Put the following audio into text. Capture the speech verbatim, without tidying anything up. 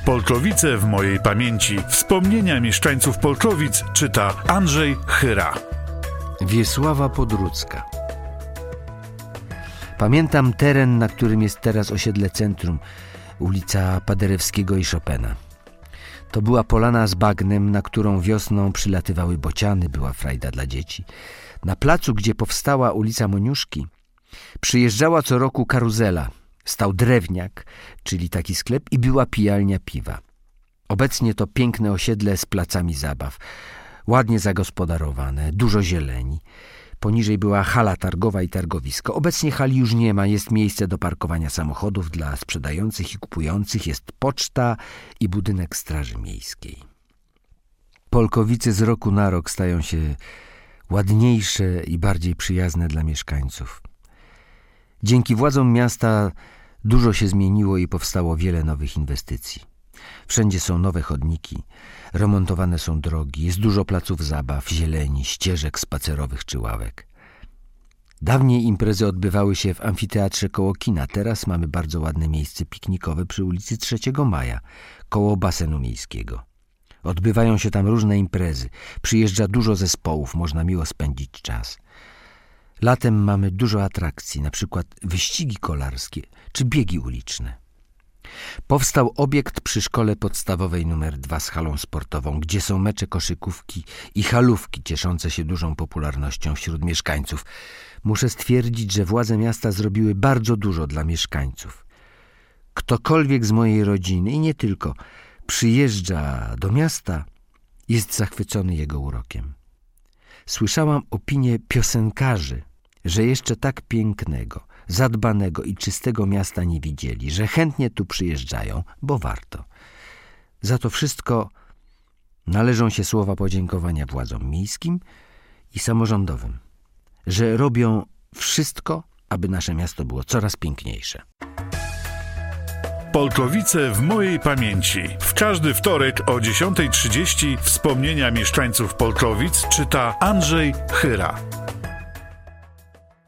Polkowice w mojej pamięci. Wspomnienia mieszkańców Polkowic czyta Andrzej Chyra. Wiesława Podrucka. Pamiętam teren, na którym jest teraz osiedle Centrum, ulica Paderewskiego i Chopina. To była polana z bagnem, na którą wiosną przylatywały bociany, była frajda dla dzieci. Na placu, gdzie powstała ulica Moniuszki, przyjeżdżała co roku karuzela. Stał drewniak, czyli taki sklep, i była pijalnia piwa. Obecnie to piękne osiedle z placami zabaw, ładnie zagospodarowane, dużo zieleni. Poniżej była hala targowa i targowisko. Obecnie hali już nie ma, jest miejsce do parkowania samochodów dla sprzedających i kupujących, jest poczta i budynek straży miejskiej. Polkowice z roku na rok stają się ładniejsze i bardziej przyjazne dla mieszkańców. Dzięki władzom miasta dużo się zmieniło i powstało wiele nowych inwestycji. Wszędzie są nowe chodniki, remontowane są drogi, jest dużo placów zabaw, zieleni, ścieżek spacerowych czy ławek. Dawniej imprezy odbywały się w amfiteatrze koło kina, teraz mamy bardzo ładne miejsce piknikowe przy ulicy trzeciego maja, koło basenu miejskiego. Odbywają się tam różne imprezy, przyjeżdża dużo zespołów, można miło spędzić czas. Latem mamy dużo atrakcji, na przykład wyścigi kolarskie czy biegi uliczne. Powstał obiekt przy szkole podstawowej numer dwa z halą sportową, gdzie są mecze koszykówki i halówki cieszące się dużą popularnością wśród mieszkańców. Muszę stwierdzić, że władze miasta zrobiły bardzo dużo dla mieszkańców. Ktokolwiek z mojej rodziny i nie tylko przyjeżdża do miasta, jest zachwycony jego urokiem. Słyszałam opinię piosenkarzy, że jeszcze tak pięknego, zadbanego i czystego miasta nie widzieli, że chętnie tu przyjeżdżają, bo warto. Za to wszystko należą się słowa podziękowania władzom miejskim i samorządowym, że robią wszystko, aby nasze miasto było coraz piękniejsze. Polkowice w mojej pamięci. W każdy wtorek o dziesiąta trzydzieści wspomnienia mieszkańców Polkowic czyta Andrzej Chyra.